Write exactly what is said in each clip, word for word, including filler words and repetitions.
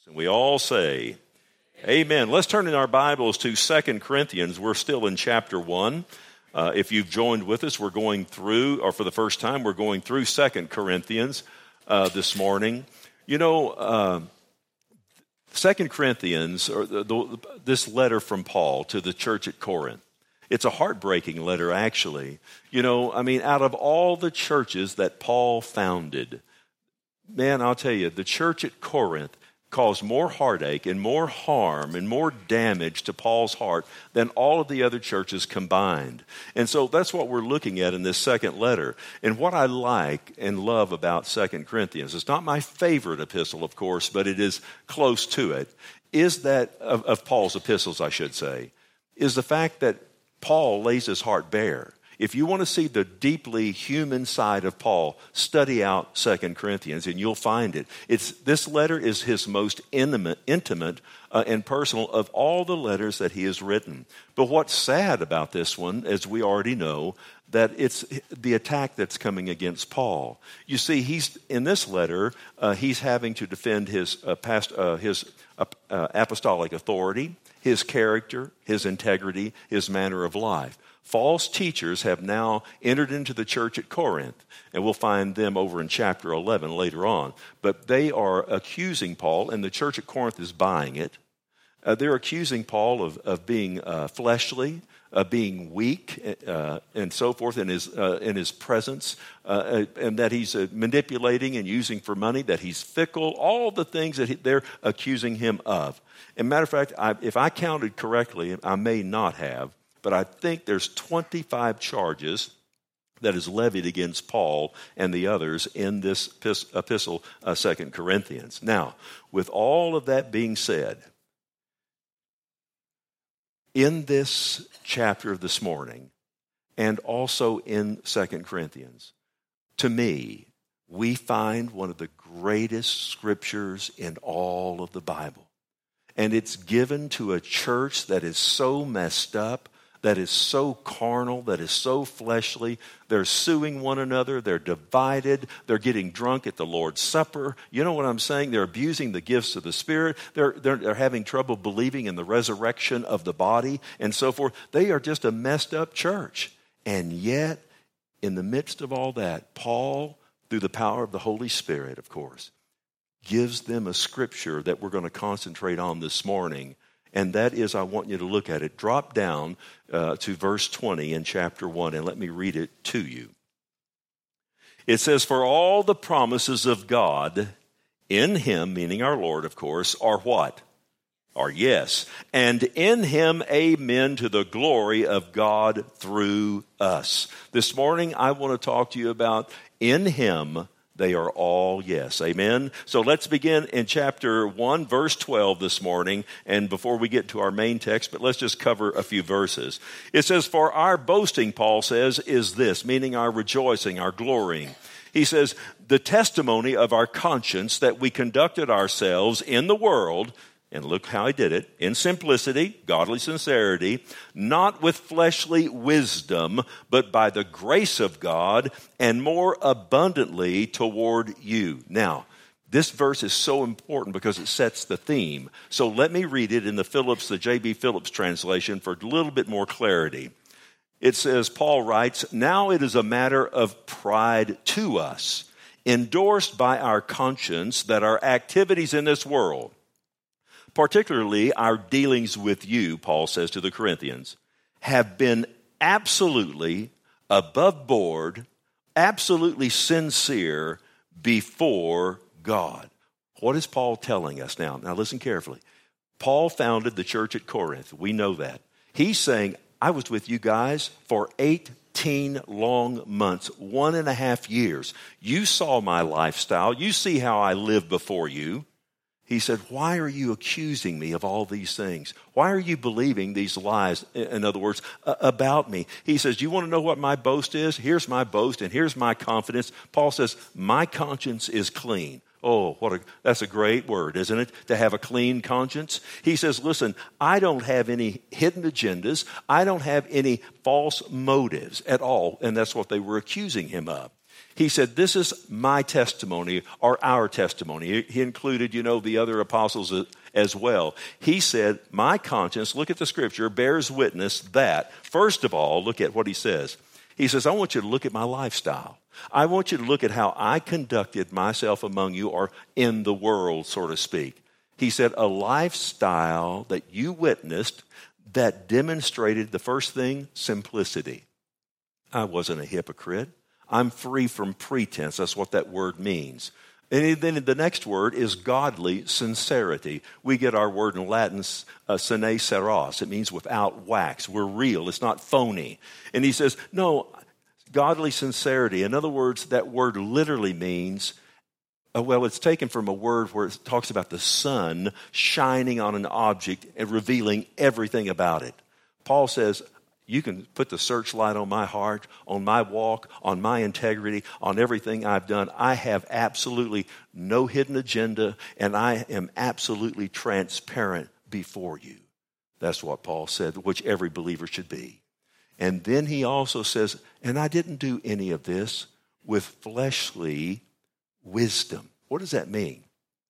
And we all say, amen. Let's turn in our Bibles to Second Corinthians. We're still in chapter one. Uh, if you've joined with us, we're going through, or for the first time, we're going through Second Corinthians uh, this morning. You know, uh, Second Corinthians, or the, the, this letter from Paul to the church at Corinth, it's a heartbreaking letter, actually. You know, I mean, out of all the churches that Paul founded, man, I'll tell you, the church at Corinth caused more heartache and more harm and more damage to Paul's heart than all of the other churches combined. And so that's what we're looking at in this second letter. And what I like and love about Second Corinthians, it's not my favorite epistle, of course, but it is close to it, is that, of, of Paul's epistles, I should say, is the fact that Paul lays his heart bare. If you want to see the deeply human side of Paul, study out Second Corinthians, and you'll find it. It's, this letter is his most intimate, intimate uh, and personal of all the letters that he has written. But what's sad about this one, as we already know, that it's the attack that's coming against Paul. You see, he's in this letter, uh, he's having to defend his uh, past, uh, his uh, uh, apostolic authority, his character, his integrity, his manner of life. False teachers have now entered into the church at Corinth, and we'll find them over in chapter eleven later on. But they are accusing Paul, and the church at Corinth is buying it. Uh, they're accusing Paul of, of being uh, fleshly, of being weak, uh, and so forth in his uh, in his presence, uh, and that he's uh, manipulating and using for money, that he's fickle, all the things that he, they're accusing him of. As a matter of fact, I, if I counted correctly, I may not have, but I think there's twenty-five charges that is levied against Paul and the others in this epistle, uh, Second Corinthians. Now, with all of that being said, in this chapter of this morning, and also in Second Corinthians, to me, we find one of the greatest scriptures in all of the Bible. And it's given to a church that is so messed up, that is so carnal, that is so fleshly. They're suing one another. They're divided. They're getting drunk at the Lord's Supper. You know what I'm saying? They're abusing the gifts of the Spirit. They're, they're, they're having trouble believing in the resurrection of the body and so forth. They are just a messed up church. And yet, in the midst of all that, Paul, through the power of the Holy Spirit, of course, gives them a scripture that we're going to concentrate on this morning. And that is, I want you to look at it. Drop down uh, to verse twenty in chapter one, and let me read it to you. It says, "For all the promises of God in him," meaning our Lord, of course, "are what? Are yes. And in him, amen, to the glory of God through us." This morning, I want to talk to you about in him, they are all yes. Amen? So let's begin in chapter one, verse twelve this morning. And before we get to our main text, but let's just cover a few verses. It says, "For our boasting," Paul says, "is this," meaning our rejoicing, our glorying. He says, "the testimony of our conscience that we conducted ourselves in the world," and look how he did it, "in simplicity," godly sincerity, "not with fleshly wisdom, but by the grace of God, and more abundantly toward you." Now, this verse is so important because it sets the theme. So let me read it in the Phillips, the J B Phillips translation for a little bit more clarity. It says, Paul writes, "Now it is a matter of pride to us, endorsed by our conscience, that our activities in this world, particularly our dealings with you," Paul says to the Corinthians, "have been absolutely above board, absolutely sincere before God." What is Paul telling us now? Now listen carefully. Paul founded the church at Corinth. We know that. He's saying, I was with you guys for eighteen long months, one and a half years. You saw my lifestyle. You see how I live before you. He said, why are you accusing me of all these things? Why are you believing these lies, in other words, about me? He says, you want to know what my boast is? Here's my boast and here's my confidence. Paul says, my conscience is clean. Oh, what a, that's a great word, isn't it? To have a clean conscience. He says, listen, I don't have any hidden agendas. I don't have any false motives at all. And that's what they were accusing him of. He said, this is my testimony, or our testimony. He included, you know, the other apostles as well. He said, my conscience, look at the scripture, bears witness that, first of all, look at what he says. He says, I want you to look at my lifestyle. I want you to look at how I conducted myself among you, or in the world, so to speak. He said, a lifestyle that you witnessed that demonstrated the first thing, simplicity. I wasn't a hypocrite. I'm free from pretense. That's what that word means. And then the next word is godly sincerity. We get our word in Latin, uh, sine seras. It means without wax. We're real. It's not phony. And he says, no, godly sincerity. In other words, that word literally means, uh, well, it's taken from a word where it talks about the sun shining on an object and revealing everything about it. Paul says, you can put the searchlight on my heart, on my walk, on my integrity, on everything I've done. I have absolutely no hidden agenda, and I am absolutely transparent before you. That's what Paul said, which every believer should be. And then he also says, and I didn't do any of this with fleshly wisdom. What does that mean?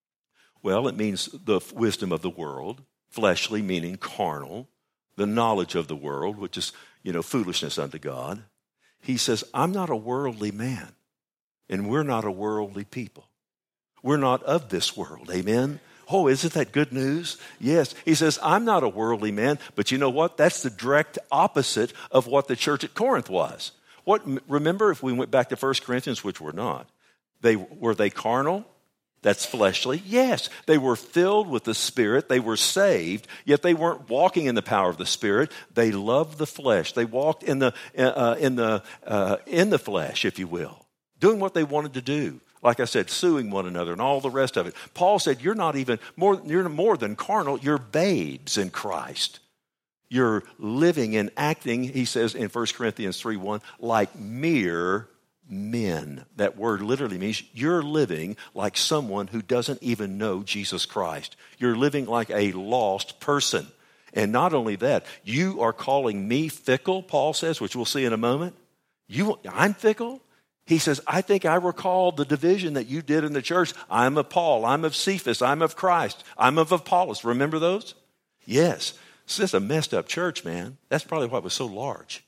Well, it means the wisdom of the world, fleshly meaning carnal, the knowledge of the world, which is, you know, foolishness unto God. He says, I'm not a worldly man, and we're not a worldly people. We're not of this world, amen? Oh, isn't that good news? Yes. He says, I'm not a worldly man, but you know what? That's the direct opposite of what the church at Corinth was. What? Remember, if we went back to First Corinthians, which we're not, they were they carnal? That's fleshly. Yes, they were filled with the Spirit. They were saved, yet they weren't walking in the power of the Spirit. They loved the flesh. They walked in the uh, in the uh, in the flesh, if you will, doing what they wanted to do. Like I said, suing one another and all the rest of it. Paul said, "You're not even more. You're more than carnal. You're babes in Christ. You're living and acting." He says in First Corinthians three one, like mere men. That word literally means you're living like someone who doesn't even know Jesus Christ. You're living like a lost person. And not only that, you are calling me fickle, Paul says, which we'll see in a moment. You, I'm fickle? He says, I think I recall the division that you did in the church. I'm of Paul. I'm of Cephas. I'm of Christ. I'm of Apollos. Remember those? Yes. It's just a messed up church, man. That's probably why it was so large.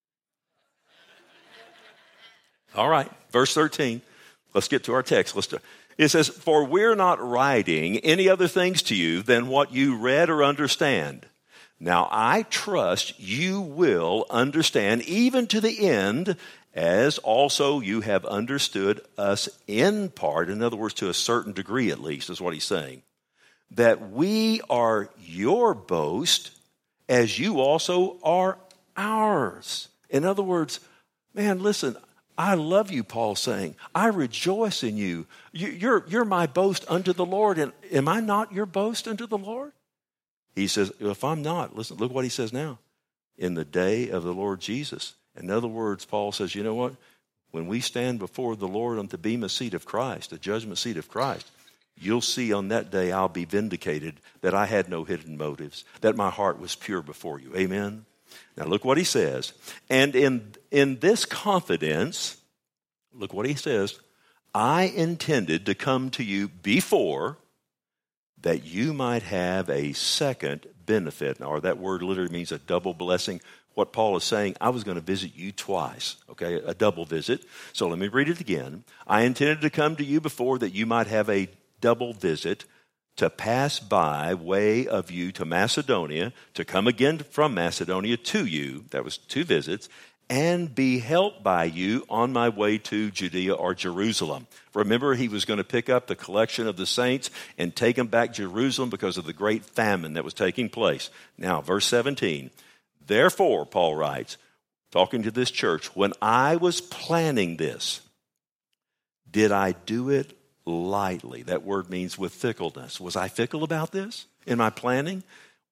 All right, verse thirteen. Let's get to our text. Let's do, it says, for we're not writing any other things to you than what you read or understand. Now I trust you will understand even to the end, as also you have understood us in part. In other words, to a certain degree at least, is what he's saying. That we are your boast, as you also are ours. In other words, man, listen, I love you, Paul's saying. I rejoice in you. you you're, you're my boast unto the Lord. And am I not your boast unto the Lord? He says, if I'm not, listen, look what he says now. In the day of the Lord Jesus. In other words, Paul says, you know what? When we stand before the Lord on the bema seat of Christ, the judgment seat of Christ, you'll see on that day I'll be vindicated that I had no hidden motives, that my heart was pure before you. Amen? Now look what he says. And in, in this confidence, look what he says, I intended to come to you before that you might have a second benefit. Or that word literally means a double blessing. What Paul is saying, I was going to visit you twice, okay, a double visit. So let me read it again. I intended to come to you before that you might have a double visit, to pass by way of you to Macedonia, to come again from Macedonia to you, that was two visits, and be helped by you on my way to Judea or Jerusalem. Remember, he was going to pick up the collection of the saints and take them back to Jerusalem because of the great famine that was taking place. Now, verse seventeen, therefore, Paul writes, talking to this church, when I was planning this, did I do it lightly? That word means with fickleness. Was I fickle about this in my planning?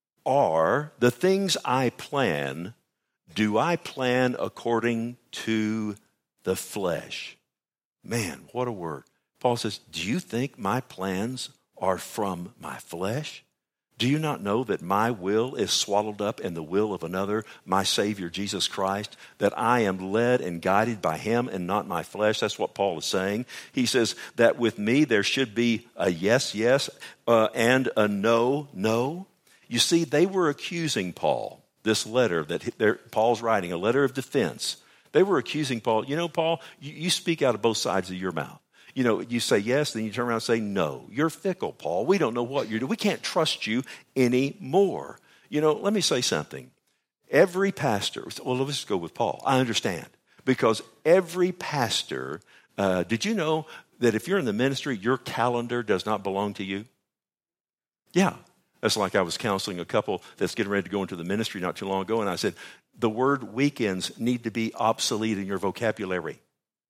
Or the things I plan, do I plan according to the flesh? Man, what a word. Paul says, do you think my plans are from my flesh? Do you not know that my will is swallowed up in the will of another, my Savior, Jesus Christ, that I am led and guided by him and not my flesh? That's what Paul is saying. He says that with me there should be a yes, yes, uh, and a no, no. You see, they were accusing Paul, this letter that Paul's writing, a letter of defense. They were accusing Paul. You know, Paul, you, you speak out of both sides of your mouth. You know, you say yes, then you turn around and say no. You're fickle, Paul. We don't know what you're doing. We can't trust you anymore. You know, let me say something. Every pastor, well, let's just go with Paul. I understand. Because every pastor, uh, did you know that if you're in the ministry, your calendar does not belong to you? Yeah. That's like I was counseling a couple that's getting ready to go into the ministry not too long ago, and I said, the word weekends need to be obsolete in your vocabulary.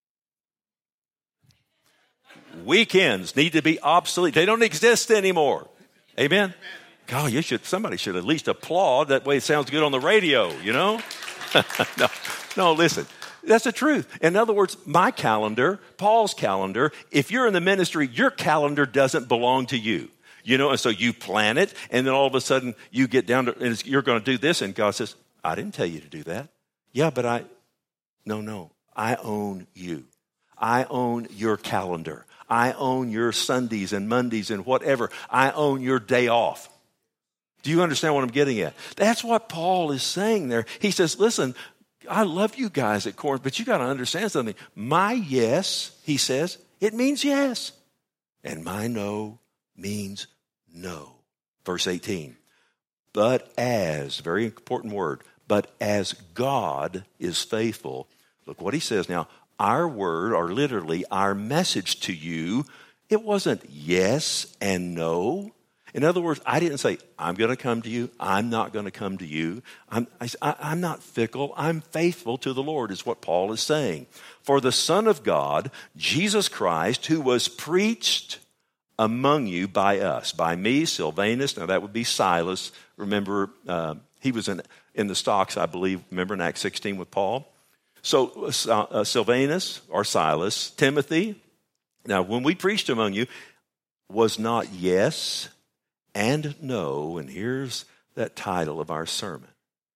Weekends need to be obsolete. They don't exist anymore. Amen? God, you should, somebody should at least applaud. That way it sounds good on the radio, you know? no, no, listen. That's the truth. In other words, my calendar, Paul's calendar, if you're in the ministry, your calendar doesn't belong to you. You know, and so you plan it, and then all of a sudden you get down to, and you're going to do this, and God says, I didn't tell you to do that. Yeah, but I, no, no, I own you. I own your calendar. I own your Sundays and Mondays and whatever. I own your day off. Do you understand what I'm getting at? That's what Paul is saying there. He says, listen, I love you guys at Corinth, but you got to understand something. My yes, he says, it means yes. And my no means no. Verse eighteen. But as, very important word, but as God is faithful, look what he says now. Our word, or literally our message to you, it wasn't yes and no. In other words, I didn't say, I'm going to come to you. I'm not going to come to you. I'm, I, I'm not fickle. I'm faithful to the Lord is what Paul is saying. For the Son of God, Jesus Christ, who was preached among you by us, by me, Silvanus. Now that would be Silas. Remember, uh, he was in, in the stocks, I believe. Remember in Acts sixteen with Paul? So uh, uh, Silvanus or Silas, Timothy. Now when we preached among you, was not yes and no, and here's that title of our sermon.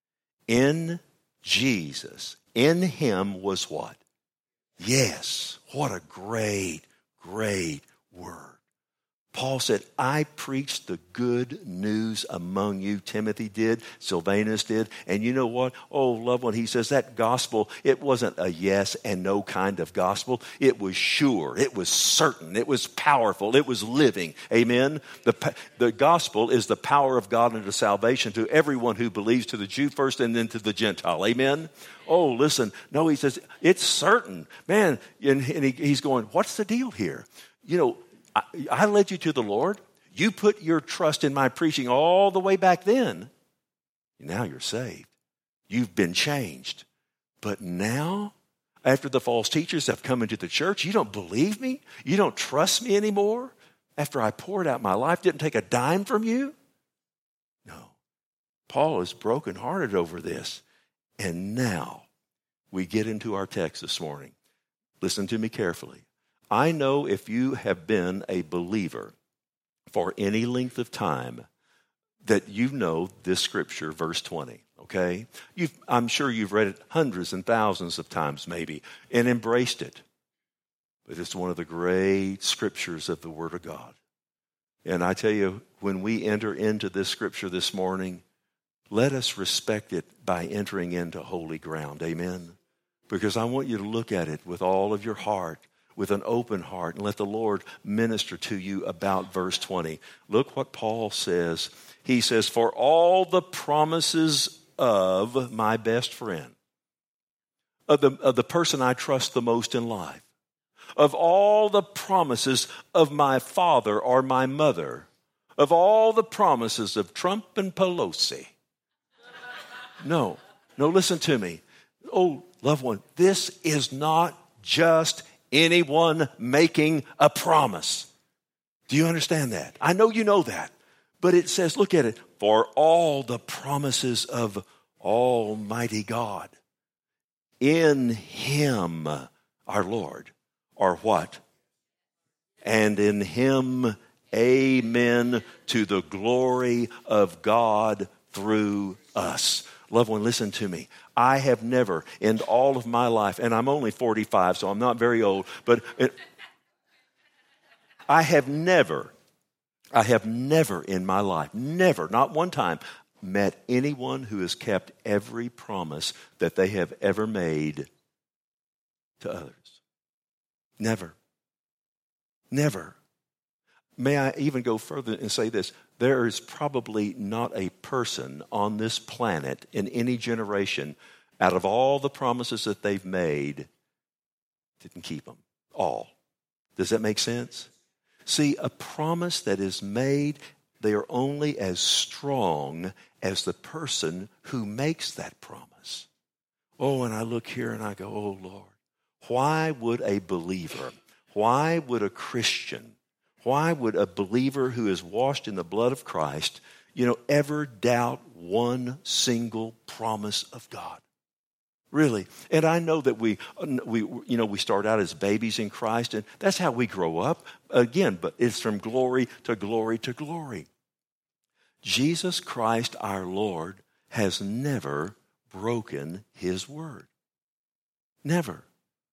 In Jesus, in him was what? Yes. What a great, great word. Paul said, I preached the good news among you. Timothy did. Silvanus did. And you know what? Oh, loved one, he says that gospel, it wasn't a yes and no kind of gospel. It was sure. It was certain. It was powerful. It was living. Amen? The, the gospel is the power of God unto salvation to everyone who believes, to the Jew first and then to the Gentile. Amen? Oh, listen. No, he says, it's certain. Man, and, and he, he's going, what's the deal here? You know, I, I led you to the Lord. You put your trust in my preaching all the way back then. Now you're saved. You've been changed. But now, after the false teachers have come into the church, you don't believe me? You don't trust me anymore? After I poured out my life, didn't take a dime from you? No. Paul is brokenhearted over this. And now we get into our text this morning. Listen to me carefully. I know if you have been a believer for any length of time that you know this scripture, verse twenty, okay? You've, I'm sure you've read it hundreds and thousands of times maybe and embraced it. But it's one of the great scriptures of the Word of God. And I tell you, when we enter into this scripture this morning, let us respect it by entering into holy ground, amen? Because I want you to look at it with all of your heart, with an open heart, and let the Lord minister to you about verse twenty. Look what Paul says. He says, for all the promises of my best friend, of the, of the person I trust the most in life, of all the promises of my father or my mother, of all the promises of Trump and Pelosi. No, no, listen to me. Oh, loved one, this is not just anyone making a promise. Do you understand that? I know you know that. But it says, look at it, for all the promises of Almighty God in him, our Lord, are what? And in him Amen to the glory of God through us. Loved one, listen to me. I have never in all of my life, and I'm only forty-five, so I'm not very old, but it, I have never, I have never in my life, never, not one time, met anyone who has kept every promise that they have ever made to others. Never. Never. May I even go further and say this? There is probably not a person on this planet in any generation, out of all the promises that they've made, didn't keep them. All. Does that make sense? See, a promise that is made, they are only as strong as the person who makes that promise. Oh, and I look here and I go, oh, Lord, why would a believer, why would a Christian, why would a believer who is washed in the blood of Christ, you know, ever doubt one single promise of God? Really. And I know that we, we, you know, we start out as babies in Christ, and that's how we grow up. Again, but it's from glory to glory to glory. Jesus Christ, our Lord, has never broken his word. Never.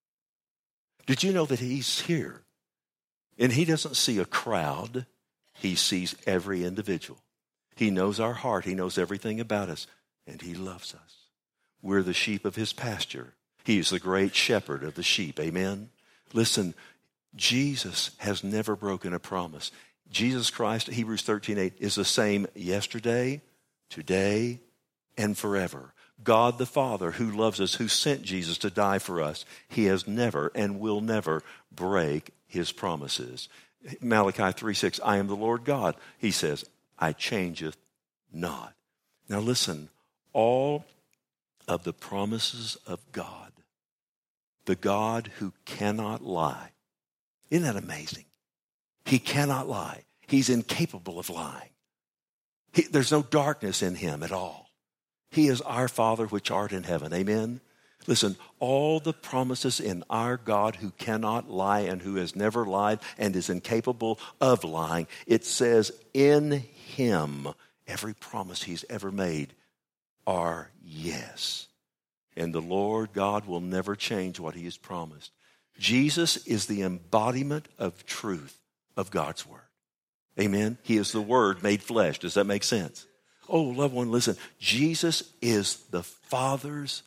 Did you know that he's here? And he doesn't see a crowd. He sees every individual. He knows our heart. He knows everything about us. And he loves us. We're the sheep of his pasture. He is the great shepherd of the sheep. Amen? Listen, Jesus has never broken a promise. Jesus Christ, Hebrews thirteen eight, is the same yesterday, today, and forever. God the Father, who loves us, who sent Jesus to die for us, he has never and will never break his promises. Malachi three six, I am the Lord God. He says, I changeth not. Now listen, all of the promises of God, the God who cannot lie. Isn't that amazing? He cannot lie. He's incapable of lying. He, there's no darkness in him at all. He is our Father which art in heaven. Amen? Listen, all the promises in our God who cannot lie and who has never lied and is incapable of lying, it says in him, every promise he's ever made are yes. And the Lord God will never change what he has promised. Jesus is the embodiment of truth of God's word. Amen? He is the word made flesh. Does that make sense? Oh, loved one, listen. Jesus is the Father's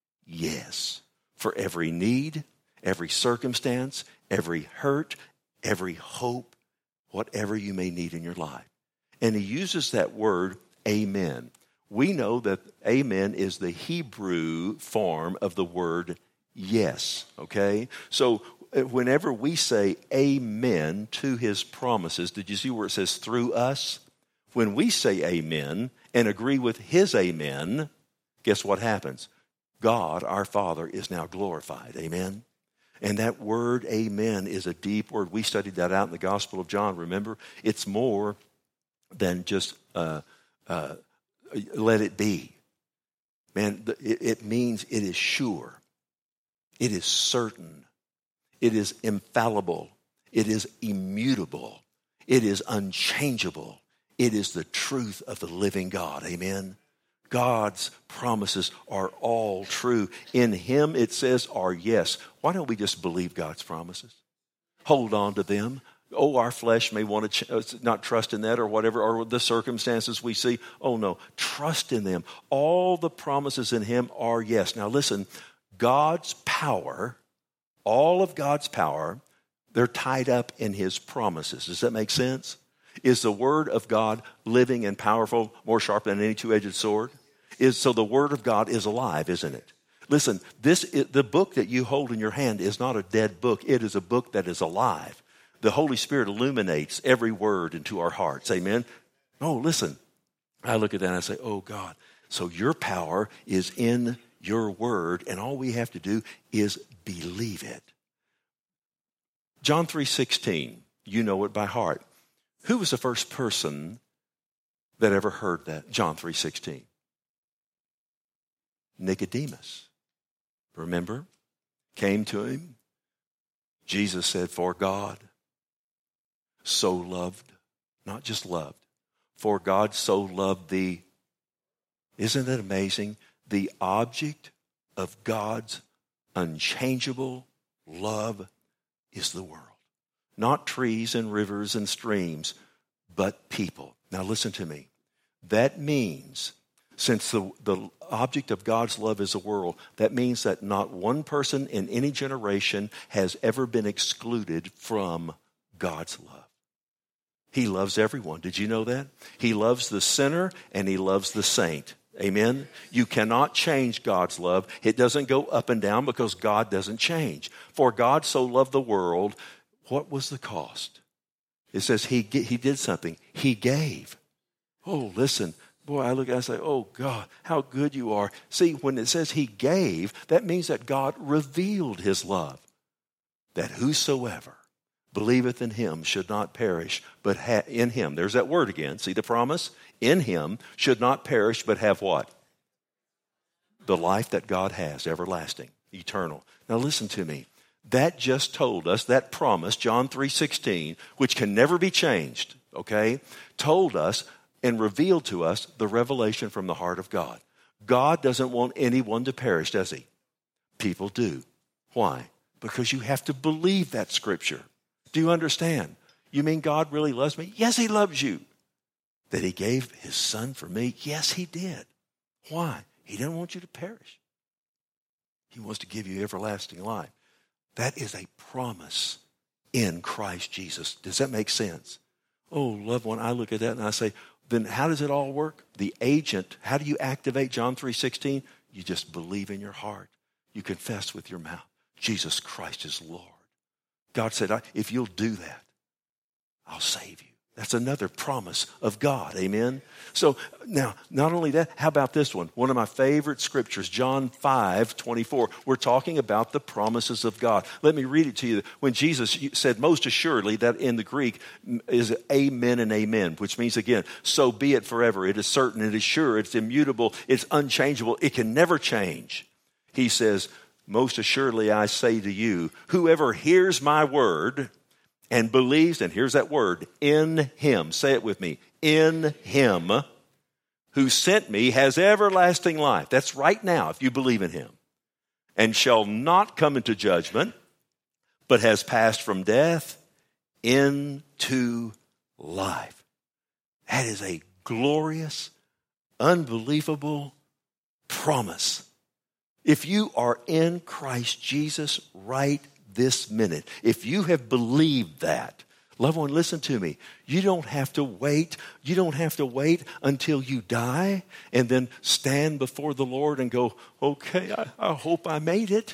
yes for every need, every circumstance, every hurt, every hope, whatever you may need in your life. And he uses that word, amen. We know that amen is the Hebrew form of the word yes, okay? So whenever we say amen to his promises, did you see where it says through us? When we say amen and agree with his amen, guess what happens? God, our Father, is now glorified. Amen? And that word amen is a deep word. We studied that out in the Gospel of John, remember? It's more than just uh, uh, let it be. Man, it, it means it is sure. It is certain. It is infallible. It is immutable. It is unchangeable. It is the truth of the living God. Amen? God's promises are all true. In him, it says, are yes. Why don't we just believe God's promises? Hold on to them. Oh, our flesh may want to ch- not trust in that or whatever, or the circumstances we see. Oh, no. Trust in them. All the promises in him are yes. Now, listen. God's power, all of God's power, they're tied up in his promises. Does that make sense? Is the word of God living and powerful, more sharp than any two-edged sword? Is so the word of God is alive, isn't it? Listen, this is, the book that you hold in your hand is not a dead book. It is a book that is alive. The Holy Spirit illuminates every word into our hearts. Amen? Oh, listen. I look at that and I say, oh, God. So your power is in your word, and all we have to do is believe it. John three sixteen, you know it by heart. Who was the first person that ever heard that? John three sixteen. Nicodemus. Remember? Came to him. Jesus said, for God so loved not just loved. For God so loved the, isn't it amazing? The object of God's unchangeable love is the world. Not trees and rivers and streams, but people. Now listen to me. That means, since the, the object of God's love is the world, that means that not one person in any generation has ever been excluded from God's love. He loves everyone. Did you know that? He loves the sinner and he loves the saint. Amen? You cannot change God's love. It doesn't go up and down because God doesn't change. For God so loved the world. What was the cost? It says he, he did something. He gave. Oh, listen. Boy, I look at it and say, oh, God, how good you are. See, when it says he gave, that means that God revealed his love. That whosoever believeth in him should not perish, but ha- in him. There's that word again. See the promise? In him should not perish, but have what? The life that God has, everlasting, eternal. Now listen to me. That just told us, that promise, John three sixteen, which can never be changed, okay, told us and revealed to us the revelation from the heart of God. God doesn't want anyone to perish, does he? People do. Why? Because you have to believe that scripture. Do you understand? You mean God really loves me? Yes, he loves you. That he gave his son for me? Yes, he did. Why? He didn't want you to perish. He wants to give you everlasting life. That is a promise in Christ Jesus. Does that make sense? Oh, loved one, I look at that and I say, then how does it all work? The agent, how do you activate John three sixteen? You just believe in your heart. You confess with your mouth. Jesus Christ is Lord. God said, if you'll do that, I'll save you. That's another promise of God. Amen. So now, not only that, how about this one? One of my favorite scriptures, John five twenty-four. We're talking about the promises of God. Let me read it to you. When Jesus said most assuredly, that in the Greek is amen and amen, which means again, so be it forever. It is certain, it is sure, it's immutable, it's unchangeable, it can never change. He says, most assuredly I say to you, whoever hears my word and believes, and here's that word, in him. Say it with me. In him who sent me has everlasting life. That's right now if you believe in him. And shall not come into judgment, but has passed from death into life. That is a glorious, unbelievable promise. If you are in Christ Jesus right this minute, if you have believed that, loved one, listen to me. You don't have to wait. You don't have to wait until you die and then stand before the Lord and go, okay, I, I hope I made it.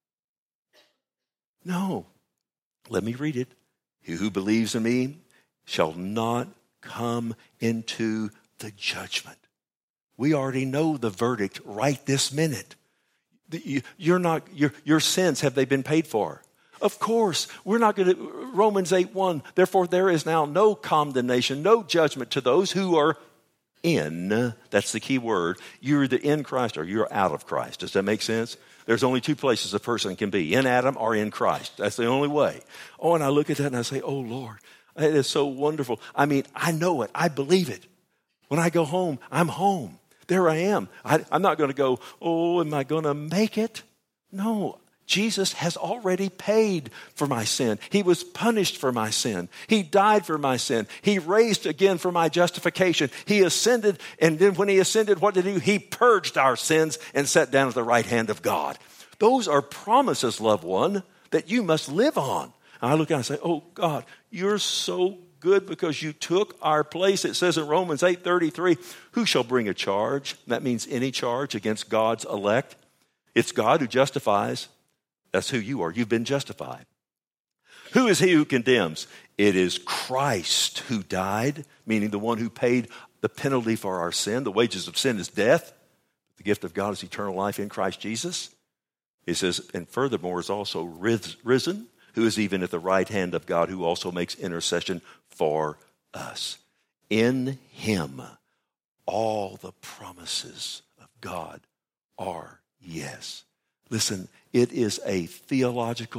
No. Let me read it. He who believes in me shall not come into the judgment. We already know the verdict right this minute. You're not, your, your sins, have they been paid for? Of course, we're not going to, Romans eight one, therefore there is now no condemnation, no judgment to those who are in, that's the key word, you're either in Christ or you're out of Christ. Does that make sense? There's only two places a person can be, in Adam or in Christ. That's the only way. Oh, and I look at that and I say, oh Lord, it is so wonderful. I mean, I know it. I believe it. When I go home, I'm home. There I am. I, I'm not going to go, oh, am I going to make it? No. Jesus has already paid for my sin. He was punished for my sin. He died for my sin. He raised again for my justification. He ascended, and then when he ascended, what did he do? He purged our sins and sat down at the right hand of God. Those are promises, loved one, that you must live on. And I look out and say, oh God, you're so good because you took our place. It says in Romans eight thirty-three, who shall bring a charge? That means any charge against God's elect. It's God who justifies. That's who you are. You've been justified. Who is he who condemns? It is Christ who died, meaning the one who paid the penalty for our sin. The wages of sin is death. The gift of God is eternal life in Christ Jesus. It says, and furthermore is also risen, who is even at the right hand of God, who also makes intercession for us. In him, all the promises of God are yes. Listen, it is a theological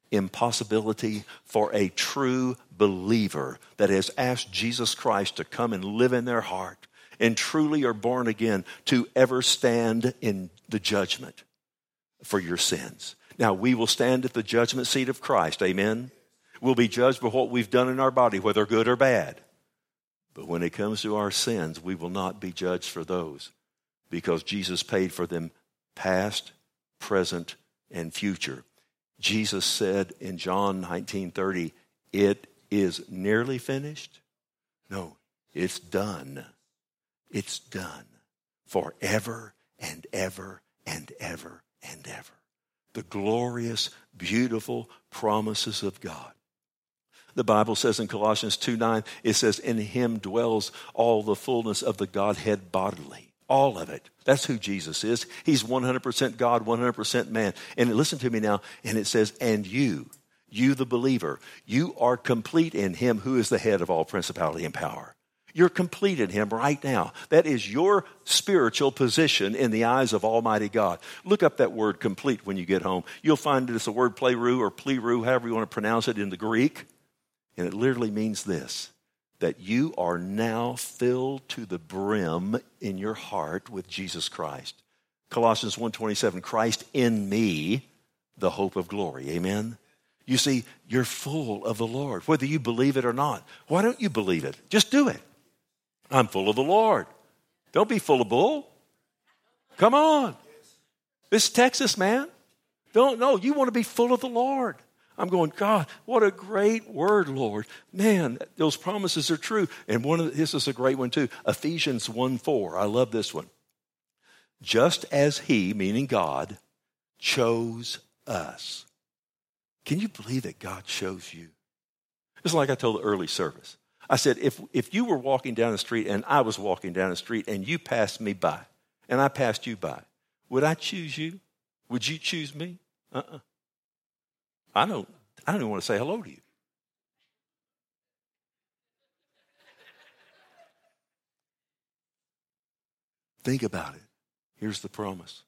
impossibility for a true believer that has asked Jesus Christ to come and live in their heart and truly are born again to ever stand in the judgment for your sins. Now, we will stand at the judgment seat of Christ, amen? We'll be judged by what we've done in our body, whether good or bad. But when it comes to our sins, we will not be judged for those because Jesus paid for them past, present, and future. Jesus said in John nineteen thirty, it is nearly finished. No, it's done. It's done forever and ever and ever and ever. The glorious, beautiful promises of God. The Bible says in Colossians two nine, it says, in him dwells all the fullness of the Godhead bodily. All of it. That's who Jesus is. He's one hundred percent God, one hundred percent man. And listen to me now. And it says, and you, you the believer, you are complete in him who is the head of all principality and power. You're complete in him right now. That is your spiritual position in the eyes of Almighty God. Look up that word complete when you get home. You'll find it's the word plerou or plerou, however you want to pronounce it in the Greek. And it literally means this, that you are now filled to the brim in your heart with Jesus Christ. Colossians one twenty-seven, Christ in me, the hope of glory. Amen? You see, you're full of the Lord, whether you believe it or not. Why don't you believe it? Just do it. I'm full of the Lord. Don't be full of bull. Come on. This is Texas, man. Don't know. You want to be full of the Lord. I'm going, God, what a great word, Lord. Man, those promises are true. And one of the, this is a great one too. Ephesians one four. I love this one. Just as he, meaning God, chose us. Can you believe that God chose you? It's like I told the early service. I said, if, if you were walking down the street and I was walking down the street and you passed me by and I passed you by, would I choose you? Would you choose me? Uh-uh. I don't, I don't even want to say hello to you. Think about it. Here's the promise.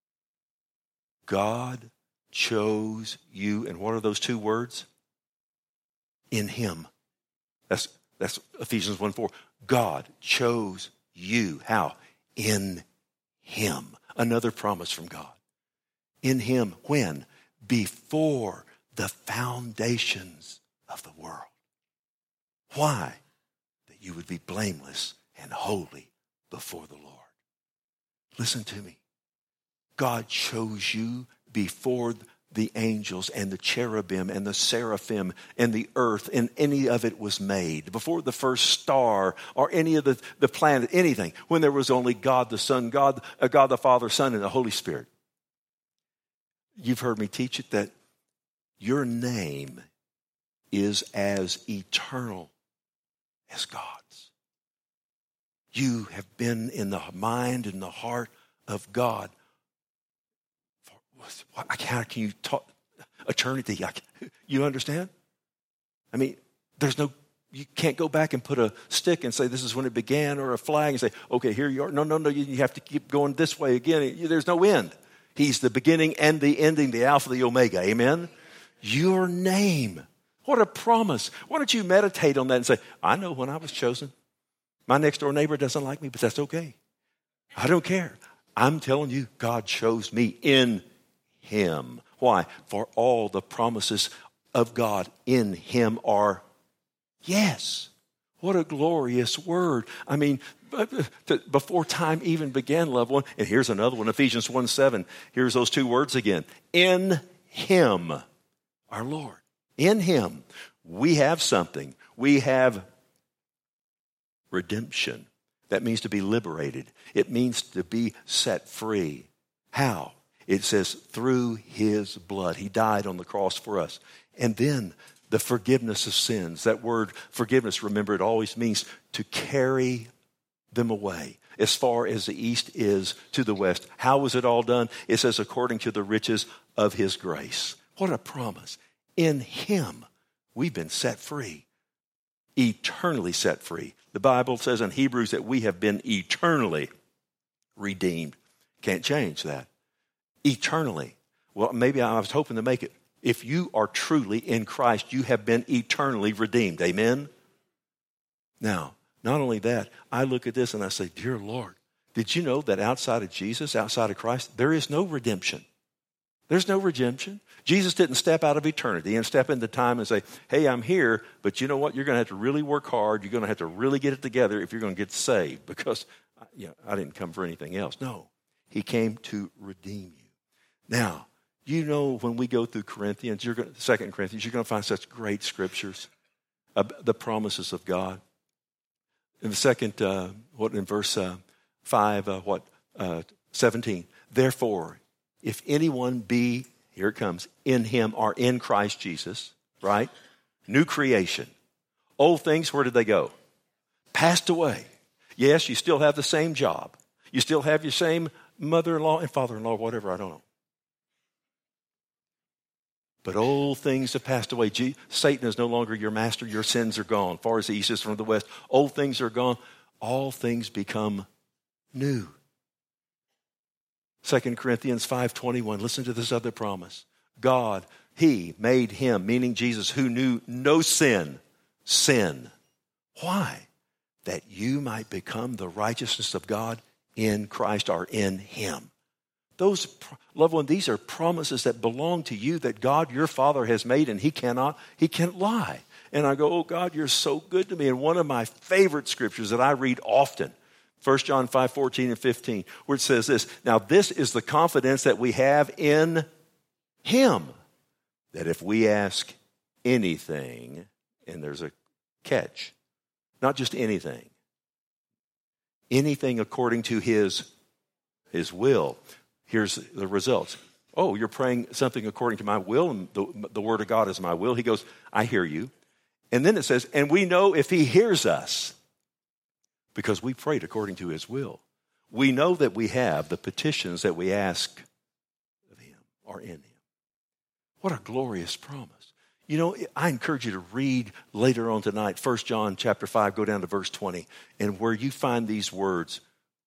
God chose you, and what are those two words? In him. That's, that's Ephesians one four. God chose you. How? In him. Another promise from God. In him. When? Before the foundations of the world. Why? That you would be blameless and holy before the Lord. Listen to me. God chose you before the angels and the cherubim and the seraphim and the earth and any of it was made. Before the first star or any of the, the planet, anything. When there was only God the Son, God, uh, God the Father, Son, and the Holy Spirit. You've heard me teach it that your name is as eternal as God's. You have been in the mind and the heart of God. For, how can you talk eternity? You understand? I mean, there's no, you can't go back and put a stick and say this is when it began or a flag and say, okay, here you are. No, no, no, you have to keep going this way again. There's no end. He's the beginning and the ending, the Alpha, the Omega. Amen? Your name. What a promise. Why don't you meditate on that and say, I know when I was chosen. My next door neighbor doesn't like me, but that's okay. I don't care. I'm telling you, God chose me in him. Why? For all the promises of God in him are yes. What a glorious word. I mean, before time even began, loved one. And here's another one, Ephesians one seven. Here's those two words again. In him, our Lord. In him, we have something. We have redemption. That means to be liberated. It means to be set free. How? It says through his blood. He died on the cross for us. And then the forgiveness of sins. That word forgiveness, remember, it always means to carry them away as far as the east is to the west. How was it all done? It says according to the riches of his grace. What a promise. In him, we've been set free. Eternally set free. The Bible says in Hebrews that we have been eternally redeemed. Can't change that. Eternally. Well, maybe I was hoping to make it If you are truly in Christ, you have been eternally redeemed. Amen? Now, not only that, I look at this and I say, dear Lord, did you know that outside of Jesus, outside of Christ, there is no redemption? There's no redemption. Jesus didn't step out of eternity and step into time and say, hey, I'm here, but you know what? You're going to have to really work hard. You're going to have to really get it together if you're going to get saved, because you know, I didn't come for anything else. No, he came to redeem you. Now, you know, when we go through Corinthians, you're going, Second Corinthians, you're going to find such great scriptures, uh, the promises of God. In the second, uh, what in verse uh, five, uh, what uh, seventeen. Therefore, if anyone be, here it comes, in him or in Christ Jesus, right? New creation. Old things, where did they go? Passed away. Yes, you still have the same job. You still have your same mother-in-law and father-in-law, whatever, I don't know. But old things have passed away. Gee, Satan is no longer your master. Your sins are gone. Far as the east is from the west. Old things are gone. All things become new. Second Corinthians five twenty-one. Listen to this other promise. God, he made him, meaning Jesus, who knew no sin, sin. Why? That you might become the righteousness of God in Christ, or in him. Those, loved one, these are promises that belong to you, that God, your Father, has made, and he cannot, he can't lie. And I go, oh God, you're so good to me. And one of my favorite scriptures that I read often, First John five, fourteen and fifteen, where it says this, now this is the confidence that we have in him, that if we ask anything, and there's a catch, not just anything, anything according to his, his will. Here's the results. Oh, you're praying something according to my will, and the, the word of God is my will. He goes, I hear you. And then it says, and we know if he hears us, because we prayed according to his will. We know that we have the petitions that we ask of him, or in him. What a glorious promise. You know, I encourage you to read later on tonight, First John chapter five, go down to verse twenty, and where you find these words,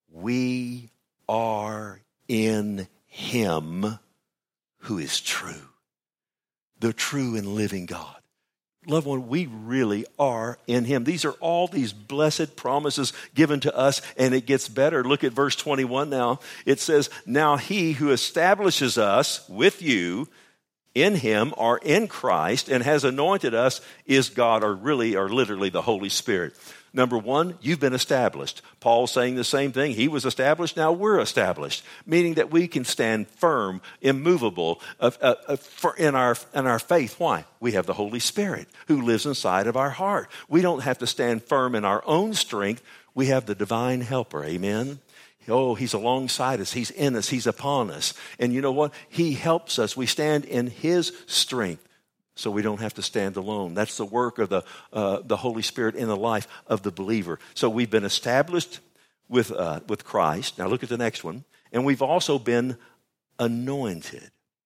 we are in him who is true, the true and living God. Loved one, we really are in him. These are all these blessed promises given to us, and it gets better. Look at verse twenty-one now. It says, now he who establishes us with you in him, or in Christ, and has anointed us is God, or really, or literally the Holy Spirit. Number one, you've been established. Paul's saying the same thing. He was established, now we're established. Meaning that we can stand firm, immovable uh, uh, uh, for in our in our faith. Why? We have the Holy Spirit who lives inside of our heart. We don't have to stand firm in our own strength. We have the divine helper. Amen? Oh, he's alongside us. He's in us. He's upon us. And you know what? He helps us. We stand in his strength, so we don't have to stand alone. That's the work of the uh, the Holy Spirit in the life of the believer. So we've been established with uh, with Christ. Now look at the next one. And we've also been anointed.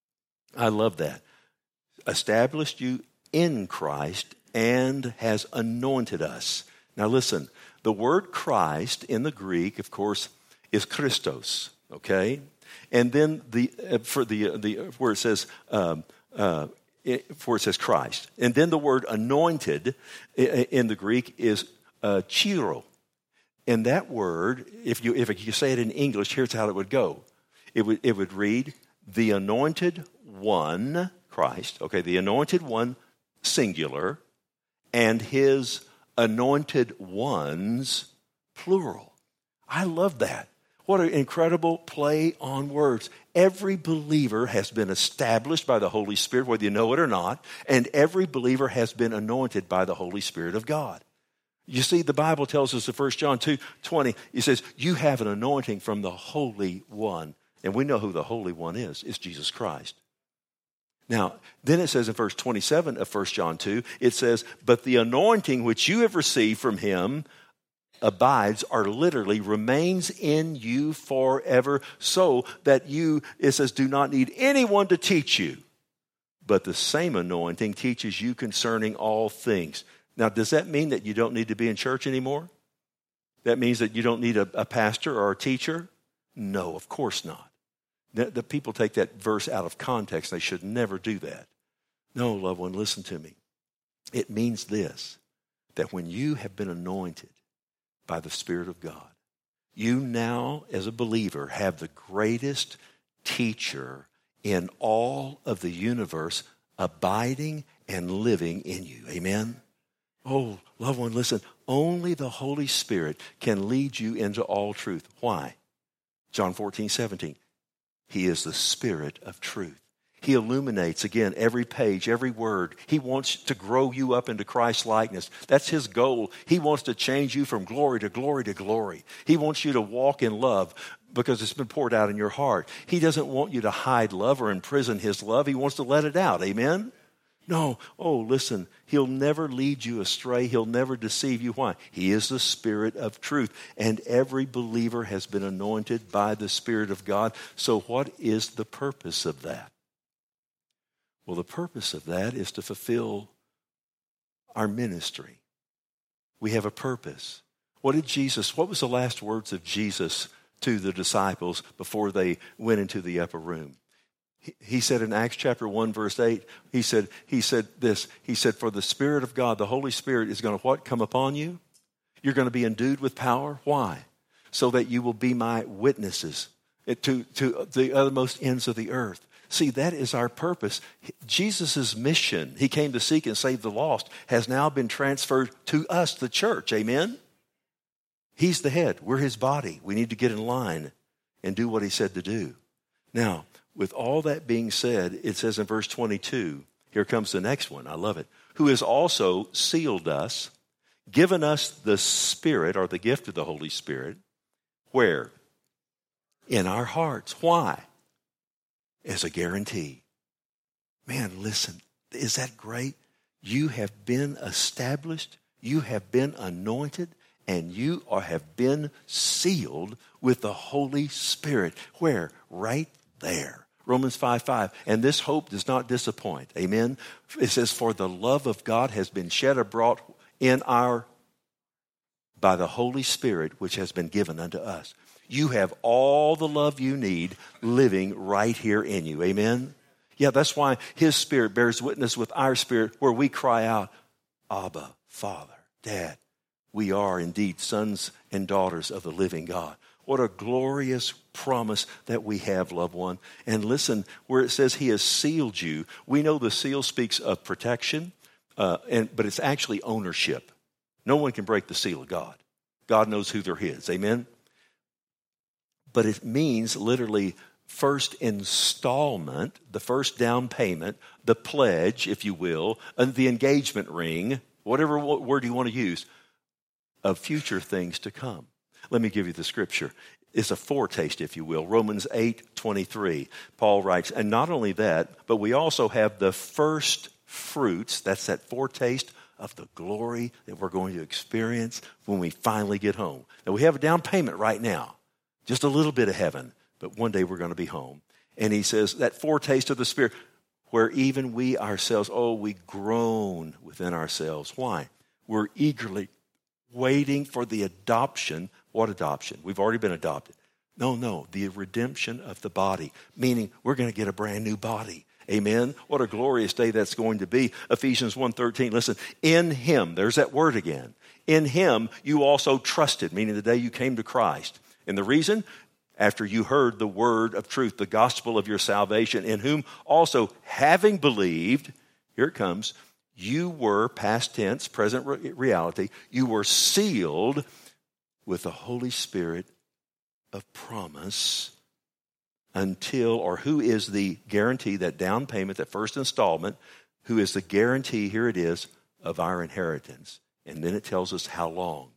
I love that. Established you in Christ and has anointed us. Now listen, the word Christ in the Greek, of course, is Christos, okay? And then the uh, for the the where it says um, uh, it, where it says Christ, and then the word anointed in the Greek is uh, chiro, and that word, if you if you say it in English, here's how it would go. It would it would read the anointed one, Christ, okay, the anointed one, singular, and his anointed ones, plural. I love that. What an incredible play on words. Every believer has been established by the Holy Spirit, whether you know it or not, and every believer has been anointed by the Holy Spirit of God. You see, the Bible tells us in First John two twenty, it says, you have an anointing from the Holy One. And we know who the Holy One is. It's Jesus Christ. Now, then it says in verse twenty-seven of First John two, it says, but the anointing which you have received from him abides, or literally remains in you forever, so that you, it says, do not need anyone to teach you, but the same anointing teaches you concerning all things. Now, does that mean that you don't need to be in church anymore? That means that you don't need a, a pastor or a teacher? No, of course not. The, the people take that verse out of context. They should never do that. No, loved one, listen to me. It means this, that when you have been anointed by the Spirit of God, you now, as a believer, have the greatest teacher in all of the universe abiding and living in you. Amen? Oh, loved one, listen. Only the Holy Spirit can lead you into all truth. Why? John fourteen, seventeen. He is the Spirit of truth. He illuminates, again, every page, every word. He wants to grow you up into Christ's likeness. That's his goal. He wants to change you from glory to glory to glory. He wants you to walk in love because it's been poured out in your heart. He doesn't want you to hide love or imprison his love. He wants to let it out. Amen? No. Oh, listen, he'll never lead you astray. He'll never deceive you. Why? He is the Spirit of truth. And every believer has been anointed by the Spirit of God. So what is the purpose of that? Well, the purpose of that is to fulfill our ministry. We have a purpose. What did Jesus, what was the last words of Jesus to the disciples before they went into the upper room? He, he said in Acts chapter one, verse eight, he said, he said this, he said, for the Spirit of God, the Holy Spirit is going to what? Come upon you? You're going to be endued with power. Why? So that you will be my witnesses to, to the uttermost ends of the earth. See, that is our purpose. Jesus' mission, he came to seek and save the lost, has now been transferred to us, the church. Amen? He's the head. We're his body. We need to get in line and do what he said to do. Now, with all that being said, it says in verse twenty-two, here comes the next one. I love it. Who has also sealed us, given us the Spirit, or the gift of the Holy Spirit, where? In our hearts. Why? As a guarantee. Man, listen, is that great? You have been established, you have been anointed, and you are, have been sealed with the Holy Spirit. Where? Right there. Romans five five. And this hope does not disappoint. Amen? It says, for the love of God has been shed abroad in our, by the Holy Spirit, which has been given unto us. You have all the love you need living right here in you. Amen? Yeah, that's why his Spirit bears witness with our spirit where we cry out, Abba, Father, Dad. We are indeed sons and daughters of the living God. What a glorious promise that we have, loved one. And listen, where it says he has sealed you, we know the seal speaks of protection, uh, and but it's actually ownership. No one can break the seal of God. God knows who they're his. Amen? But it means literally first installment, the first down payment, the pledge, if you will, and the engagement ring, whatever word you want to use, of future things to come. Let me give you the scripture. It's a foretaste, if you will. Romans eight twenty-three. Paul writes, and not only that, but we also have the first fruits, that's that foretaste of the glory that we're going to experience when we finally get home. Now, we have a down payment right now. Just a little bit of heaven, but one day we're going to be home. And he says that foretaste of the Spirit, where even we ourselves, oh, we groan within ourselves. Why? We're eagerly waiting for the adoption. What adoption? We've already been adopted. No, no, the redemption of the body, meaning we're going to get a brand new body. Amen? What a glorious day that's going to be. Ephesians one thirteen, listen, in him, there's that word again. In him you also trusted, meaning the day you came to Christ. And the reason? After you heard the word of truth, the gospel of your salvation, in whom also having believed, here it comes, you were, past tense, present re- reality, you were sealed with the Holy Spirit of promise until, or who is the guarantee, that down payment, that first installment, who is the guarantee, here it is, of our inheritance. And then it tells us how long.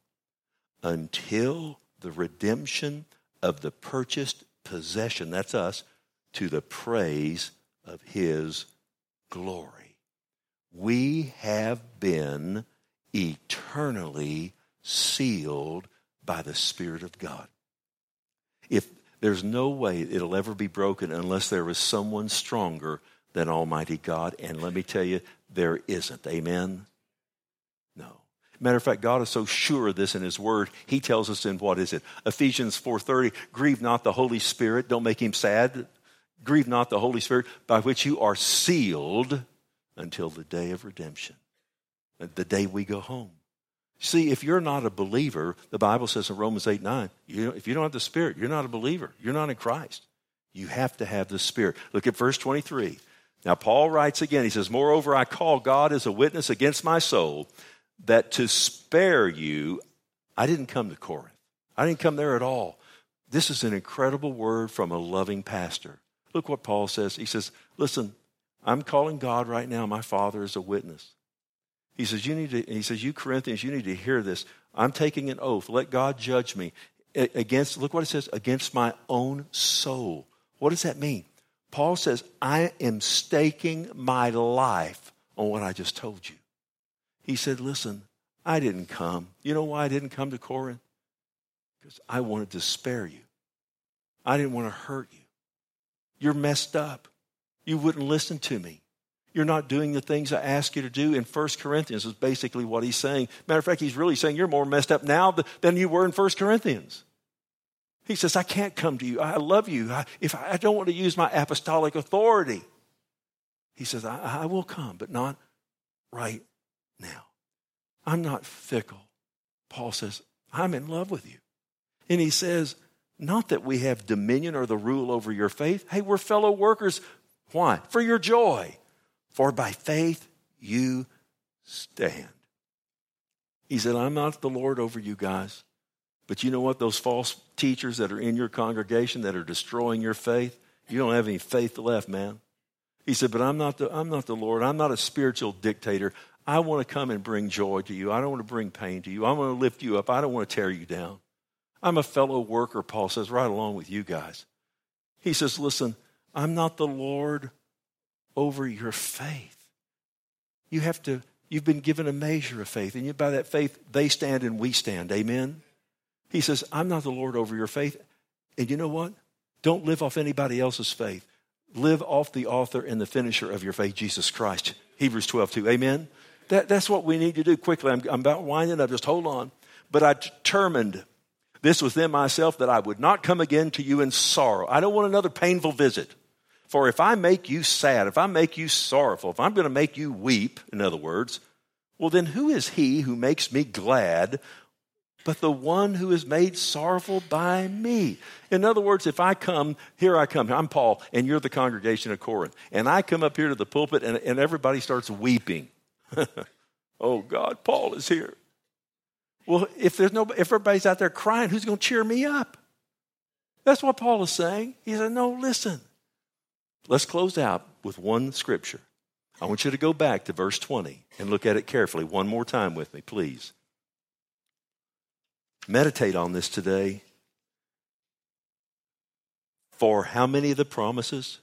Until the redemption of the purchased possession, that's us, to the praise of his glory. We have been eternally sealed by the Spirit of God. If there's no way it'll ever be broken unless there is someone stronger than Almighty God, and let me tell you, there isn't. Amen? No. Matter of fact, God is so sure of this in his word, he tells us in, what is it? Ephesians four thirty, grieve not the Holy Spirit. Don't make him sad. Grieve not the Holy Spirit by which you are sealed until the day of redemption, the day we go home. See, if you're not a believer, the Bible says in Romans eight nine, you know, if you don't have the Spirit, you're not a believer. You're not in Christ. You have to have the Spirit. Look at verse twenty-three. Now, Paul writes again, he says, moreover, I call God as a witness against my soul, that to spare you, I didn't come to Corinth. I didn't come there at all. This is an incredible word from a loving pastor. Look what Paul says. He says, listen, I'm calling God right now, my Father, as a witness. He says, you need to, he says, you Corinthians, you need to hear this. I'm taking an oath. Let God judge me against, look what it says, against my own soul. What does that mean? Paul says, I am staking my life on what I just told you. He said, listen, I didn't come. You know why I didn't come to Corinth? Because I wanted to spare you. I didn't want to hurt you. You're messed up. You wouldn't listen to me. You're not doing the things I ask you to do. In First Corinthians is basically what he's saying. Matter of fact, he's really saying you're more messed up now than you were in First Corinthians. He says, I can't come to you. I love you. I, if I, I don't want to use my apostolic authority. He says, I, I will come, but not right now. I'm not fickle. Paul says, I'm in love with you. And he says, not that we have dominion or the rule over your faith. Hey, we're fellow workers. Why? For your joy. For by faith you stand. He said, I'm not the Lord over you guys. But you know what? Those false teachers that are in your congregation that are destroying your faith, you don't have any faith left, man. He said, but I'm not the, I'm not the Lord. I'm not a spiritual dictator. I want to come and bring joy to you. I don't want to bring pain to you. I want to lift you up. I don't want to tear you down. I'm a fellow worker, Paul says, right along with you guys. He says, listen, I'm not the Lord over your faith. You have to, you've been given a measure of faith, and you, by that faith, they stand and we stand. Amen? He says, I'm not the Lord over your faith. And you know what? Don't live off anybody else's faith. Live off the author and the finisher of your faith, Jesus Christ. Hebrews twelve two. Amen? That, that's what we need to do quickly. I'm, I'm about winding up. Just hold on. But I determined this within myself that I would not come again to you in sorrow. I don't want another painful visit. For if I make you sad, if I make you sorrowful, if I'm going to make you weep, in other words, well, then who is he who makes me glad but the one who is made sorrowful by me? In other words, if I come, here I come, I'm Paul, and you're the congregation of Corinth, and I come up here to the pulpit, and, and everybody starts weeping. Oh, God, Paul is here. Well, if there's no, if everybody's out there crying, who's going to cheer me up? That's what Paul is saying. He said, no, listen. Let's close out with one scripture. I want you to go back to verse twenty and look at it carefully one more time with me, please. Meditate on this today. For how many of the promises?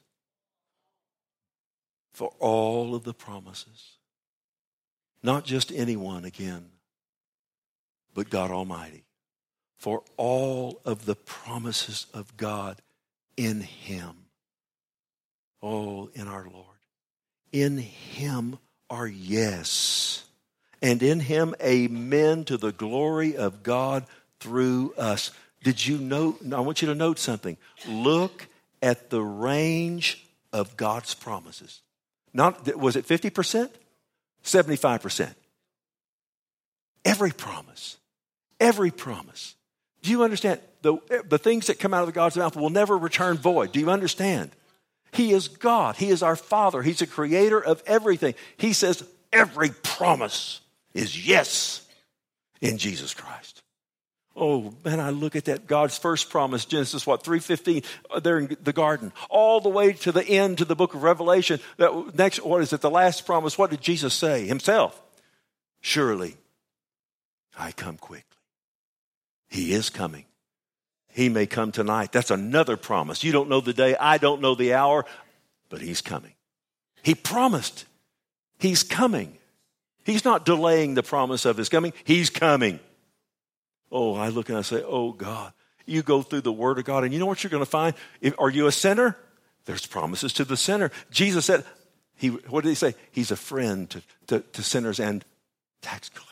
For all of the promises. Not just anyone again, but God Almighty. For all of the promises of God in Him. Oh, in our Lord. In Him are yes. And in Him, amen, to the glory of God through us. Did you note? I want you to note something. Look at the range of God's promises. Not, was it fifty percent? seventy-five percent. Every promise. Every promise. Do you understand? The, the things that come out of God's mouth will never return void. Do you understand? He is God. He is our Father. He's the creator of everything. He says every promise is yes in Jesus Christ. Oh, man, I look at that. God's first promise, Genesis, what, three fifteen, there in the garden, all the way to the end, to the book of Revelation. That next, what is it, the last promise? What did Jesus say himself? Surely, I come quickly. He is coming. He may come tonight. That's another promise. You don't know the day. I don't know the hour, but He's coming. He promised. He's coming. He's not delaying the promise of His coming. He's coming. Oh, I look and I say, oh, God. You go through the Word of God, and you know what you're going to find? If, are you a sinner? There's promises to the sinner. Jesus said, he, what did He say? He's a friend to, to, to sinners and tax collectors.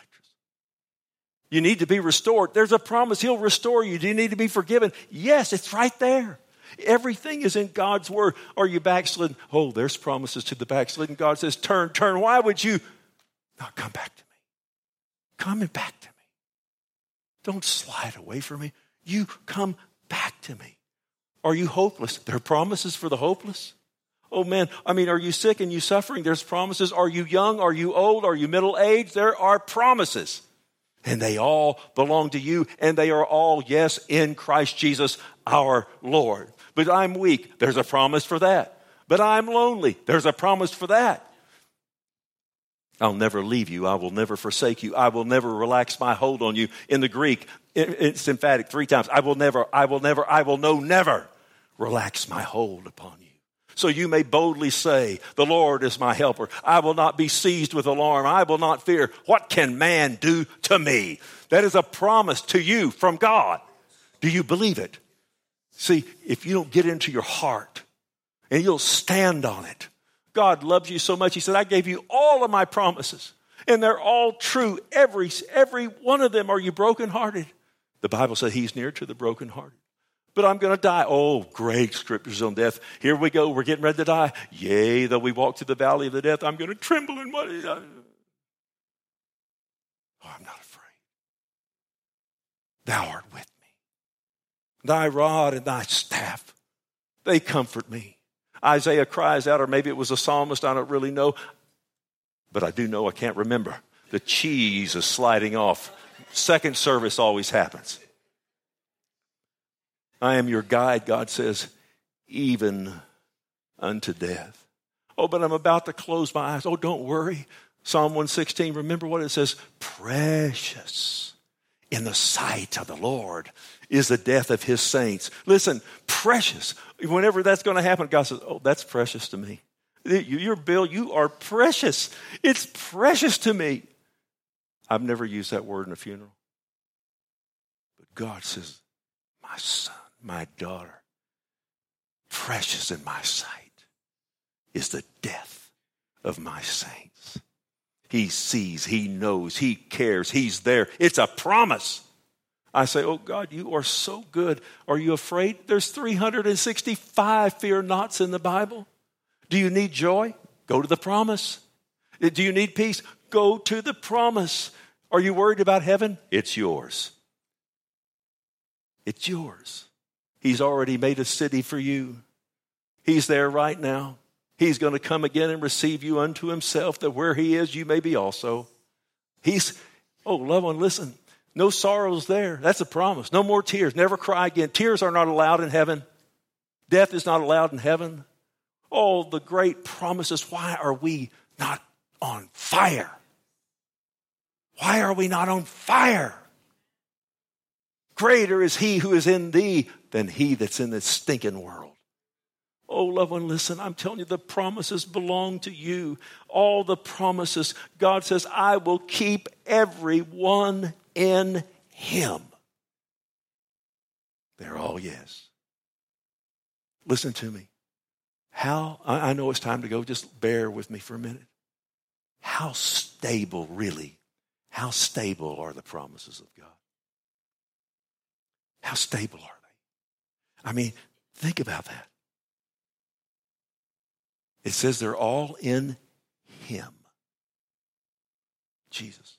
You need to be restored. There's a promise He'll restore you. Do you need to be forgiven? Yes, it's right there. Everything is in God's word. Are you backslidden? Oh, there's promises to the backslidden. God says, turn, turn. Why would you not come back to me? Come back to me. Don't slide away from me. You come back to me. Are you hopeless? There are promises for the hopeless. Oh man, I mean, are you sick and you suffering? There's promises. Are you young? Are you old? Are you middle-aged? There are promises. And they all belong to you. And they are all, yes, in Christ Jesus, our Lord. But I'm weak. There's a promise for that. But I'm lonely. There's a promise for that. I'll never leave you. I will never forsake you. I will never relax my hold on you. In the Greek, it's emphatic three times. I will never, I will never, I will no never relax my hold upon you. So you may boldly say, the Lord is my helper. I will not be seized with alarm. I will not fear. What can man do to me? That is a promise to you from God. Do you believe it? See, if you don't get into your heart and you'll stand on it, God loves you so much. He said, I gave you all of my promises and they're all true. Every, every one of them. Are you brokenhearted? The Bible said he's near to the brokenhearted. But I'm going to die. Oh, great scriptures on death. Here we go. We're getting ready to die. Yea, though we walk through the valley of the death, I'm going to tremble in what? Oh, I'm not afraid. Thou art with me. Thy rod and thy staff, they comfort me. Isaiah cries out, or maybe it was a psalmist, I don't really know. But I do know, I can't remember. The cheese is sliding off. Second service always happens. I am your guide, God says, even unto death. Oh, but I'm about to close my eyes. Oh, don't worry. Psalm one sixteen, remember what it says? Precious in the sight of the Lord is the death of his saints. Listen, precious. Whenever that's going to happen, God says, oh, that's precious to me. Your Bill, you are precious. It's precious to me. I've never used that word in a funeral. But God says, my son, my daughter, precious in my sight is the death of my saints. He sees, he knows, he cares, he's there. It's a promise. I say, oh God, you are so good. Are you afraid? There's three hundred sixty-five fear nots in the Bible. Do you need joy? Go to the promise. Do you need peace? Go to the promise. Are you worried about heaven? It's yours. It's yours. He's already made a city for you. He's there right now. He's going to come again and receive you unto himself, that where he is, you may be also. He's, oh, loved one, listen. No sorrows there. That's a promise. No more tears. Never cry again. Tears are not allowed in heaven. Death is not allowed in heaven. Oh, the great promises. Why are we not on fire? Why are we not on fire? Greater is he who is in thee than he that's in this stinking world. Oh, loved one, listen, I'm telling you, the promises belong to you. All the promises. God says, I will keep every one in him. They're all yes. Listen to me. How, I know it's time to go, just bear with me for a minute. How stable, really, how stable are the promises of God? How stable are they? I mean, think about that. It says they're all in him. Jesus.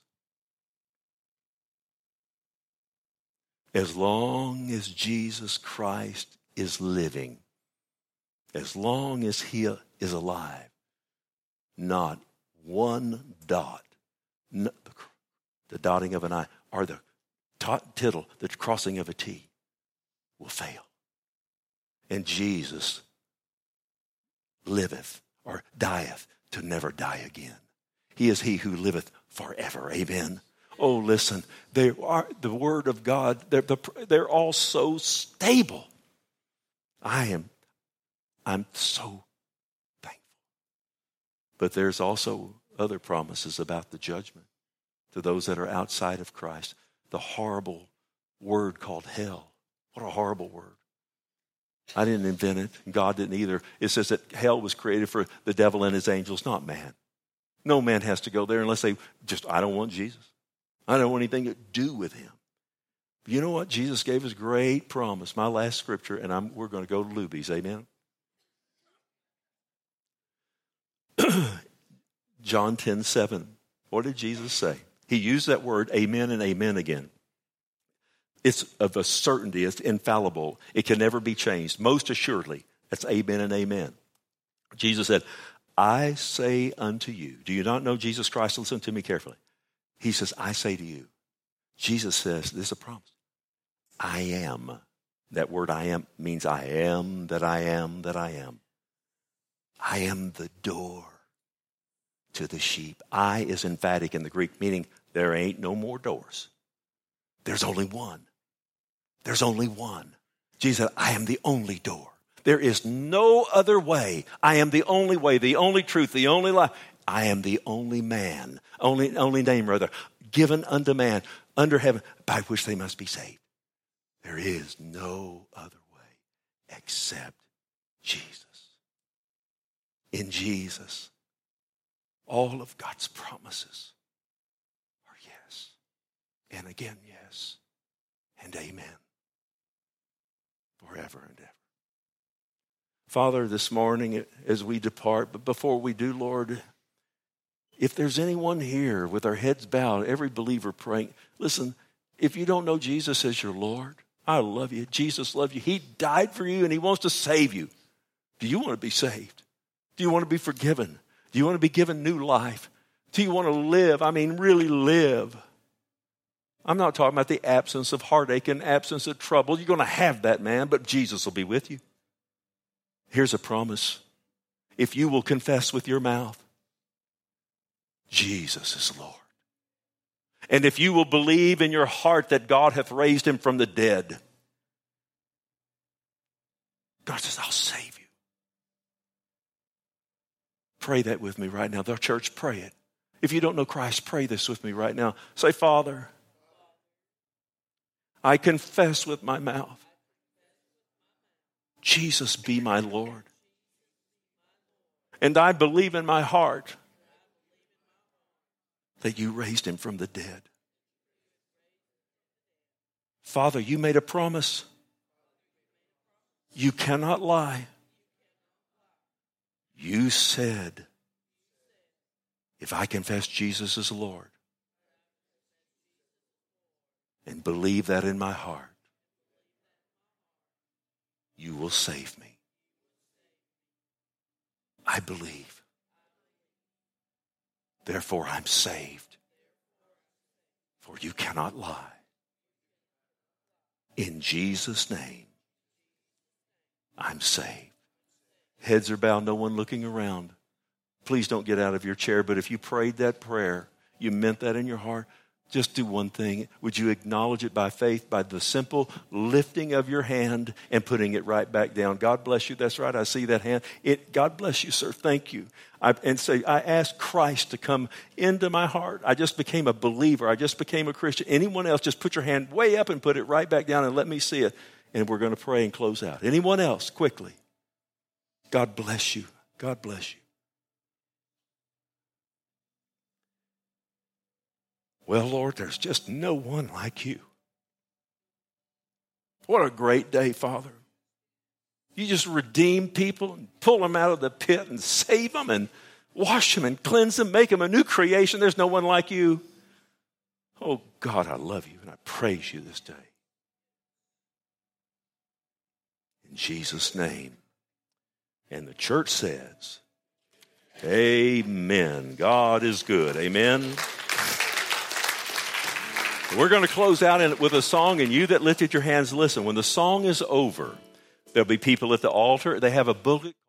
As long as Jesus Christ is living, as long as he is alive, not one dot, no, the, the dotting of an I, or the tot, tittle, the crossing of a T will fail. And Jesus liveth or dieth to never die again. He is he who liveth forever. Amen. Oh, listen, they are the word of God. They're, the, they're all so stable. I am, I'm so thankful. But there's also other promises about the judgment to those that are outside of Christ. The horrible word called hell. What a horrible word. I didn't invent it. God didn't either. It says that hell was created for the devil and his angels, not man. No man has to go there unless they just, I don't want Jesus. I don't want anything to do with him. You know what? Jesus gave us great promise. My last scripture, and I'm, we're going to go to Luby's. Amen? John ten seven. What did Jesus say? He used that word amen and amen again. It's of a certainty. It's infallible. It can never be changed. Most assuredly, that's amen and amen. Jesus said, I say unto you. Do you not know Jesus Christ? Listen to me carefully. He says, I say to you. Jesus says, this is a promise. I am. That word I am means I am that I am that I am. I am the door to the sheep. I is emphatic in the Greek, meaning there ain't no more doors. There's only one. There's only one. Jesus said, I am the only door. There is no other way. I am the only way, the only truth, the only life. I am the only man, only, only name rather, given unto man under heaven by which they must be saved. There is no other way except Jesus. In Jesus, all of God's promises are yes. And again, yes. And amen. Forever and ever. Father, this morning as we depart, but before we do, Lord, if there's anyone here with our heads bowed, every believer praying, listen, if you don't know Jesus as your Lord, I love you. Jesus loves you. He died for you and he wants to save you. Do you want to be saved? Do you want to be forgiven? Do you want to be given new life? Do you want to live? I mean, really live. I'm not talking about the absence of heartache and absence of trouble. You're going to have that, man, but Jesus will be with you. Here's a promise. If you will confess with your mouth, Jesus is Lord. And if you will believe in your heart that God hath raised him from the dead, God says, I'll save you. Pray that with me right now. The church, pray it. If you don't know Christ, pray this with me right now. Say, Father, I confess with my mouth, Jesus be my Lord. And I believe in my heart that you raised him from the dead. Father, you made a promise. You cannot lie. You said, if I confess Jesus as Lord and believe that in my heart, you will save me. I believe. Therefore, I'm saved. For you cannot lie. In Jesus' name, I'm saved. Heads are bowed, no one looking around. Please don't get out of your chair, but if you prayed that prayer, you meant that in your heart, just do one thing. Would you acknowledge it by faith, by the simple lifting of your hand and putting it right back down? God bless you. That's right. I see that hand. It. God bless you, sir. Thank you. I, and say, I asked Christ to come into my heart. I just became a believer. I just became a Christian. Anyone else, just put your hand way up and put it right back down and let me see it. And we're going to pray and close out. Anyone else, quickly. God bless you. God bless you. Well, Lord, there's just no one like you. What a great day, Father. You just redeem people and pull them out of the pit and save them and wash them and cleanse them, make them a new creation. There's no one like you. Oh, God, I love you and I praise you this day. In Jesus' name. And the church says, amen. God is good. Amen. We're going to close out in, with a song, and you that lifted your hands, listen. When the song is over, there'll be people at the altar. They have a booklet.